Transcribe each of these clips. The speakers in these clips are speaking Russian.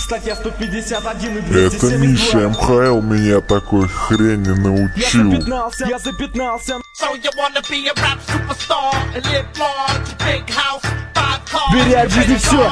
Статья 151 и 272. Это Миша МХЛ меня такой хрени научил. Я запятнался. Бери от жизни все.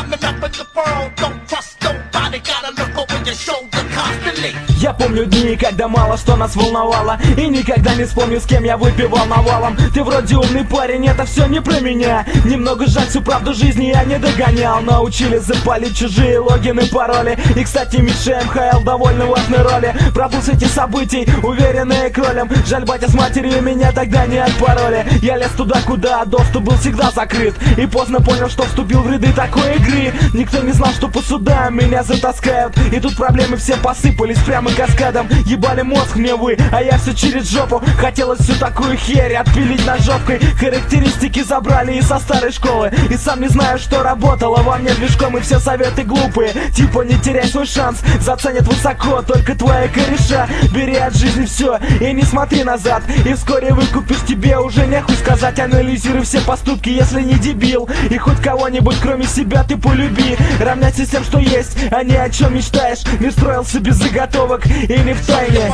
Я помню дни, когда мало что нас волновало, и никогда не вспомню, с кем я выпивал навалом. Ты вроде умный парень, это все не про меня. Немного жаль, всю правду жизни я не догонял. Научили запалить чужие логины, пароли. И, кстати, Миша МХЛ довольно важной роли. Пропуск этих событий, уверенные кролем. Жаль, батя с матерью меня тогда не отпороли. Я лез туда, куда доступ был всегда закрыт, и поздно понял, что вступил в ряды такой игры. Никто не знал, что по судам меня затаскают, и тут проблемы все посыпались прямо каскадом. Ебали мозг мне вы, а я все через жопу. Хотелось всю такую херь отпилить ножовкой. Характеристики забрали и со старой школы, и сам не знаю, что работало во мне движком. И все советы глупые, типа не теряй свой шанс, заценят высоко только твои кореша. Бери от жизни все и не смотри назад, и вскоре выкупишь, тебе уже нехуй сказать. Анализируй все поступки, если не дебил, и хоть кого-нибудь кроме себя ты полюби. Равняйся всем, что есть, а не о чем мечтаешь. Мир строился без заготовок и не в тайне.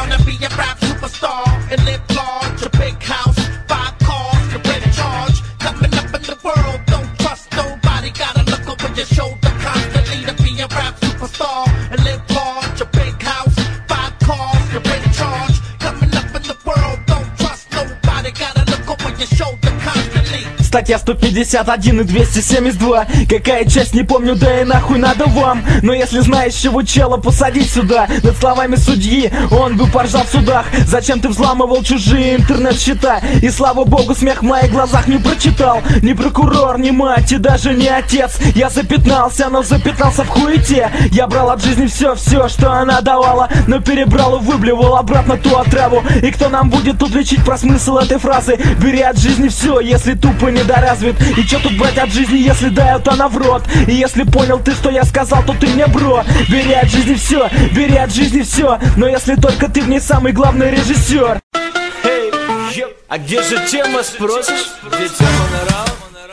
Статья 151 и 272. Какая часть, не помню, да и нахуй надо вам. Но если знаешь, чего чела посадить сюда, над словами судьи он бы поржал в судах. Зачем ты взламывал чужие интернет-счета? И слава богу, смех в моих глазах не прочитал ни прокурор, ни мать и даже не отец. Я запятнался, но запятнался в хуете. Я брал от жизни все, что она давала, но перебрал и выблевал обратно ту отраву. И кто нам будет тут лечить про смысл этой фразы? Бери от жизни все, если тупо недоразвит. И чё тут брать от жизни, если дают она в рот? И если понял ты, что я сказал, то ты мне бро. Бери от жизни все, бери от жизни все, но если только ты в ней самый главный режиссер. А где же тема, спросишь? Где тема на раунд?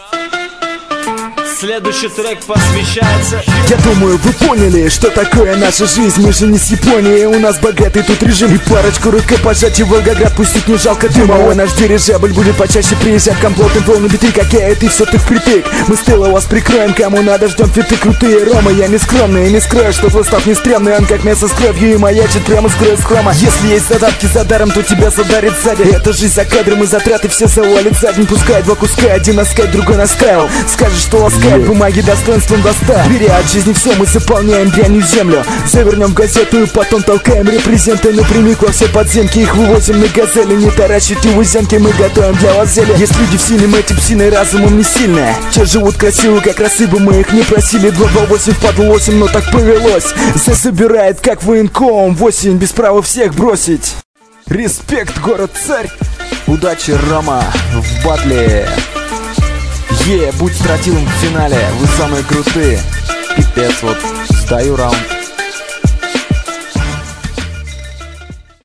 Следующий трек посвящается. Я думаю, вы поняли, что такое наша жизнь. Мы же не с Японии, у нас богатый тут режим. И парочку рукопожатий в Волгоград пустить не жалко дыма. Ой, наш дирижабль будет почаще приезжать. Комплотным волны биты, как я, и ты все ты впритык. Мы с тыла вас прикроем, кому надо, ждем фиты крутые. Рома, я не скромный и не скрою, что твой став не стрёмный. Он как мясо с кровью и маячит прямо с краю хрома. Если есть задатки за даром, то тебя задарит сзади. Это жизнь за кадром и затраты все завалит задним. Пускай два куска, один наскать, другой наскаивал. Скажешь, что ласкает бумаги достоинством доста. Бери от жизни все, мы заполняем дрянью землю. Завернем в газету и потом толкаем репрезенты напрямик во все подземки. Их вывозим на газели, не таращите узенки, мы готовим для вас зелье. Есть люди в синем, эти псины разумом не сильные. Те живут красиво, как росыбы, мы их не просили. 228 впадло 8, но так повелось. Все собирает, как военком, 8 без права всех бросить. Респект, город-царь. Удачи, Рома, в батле. Будь стратилом в финале, вы самые крутые. Пипец, вот, сдаю раунд.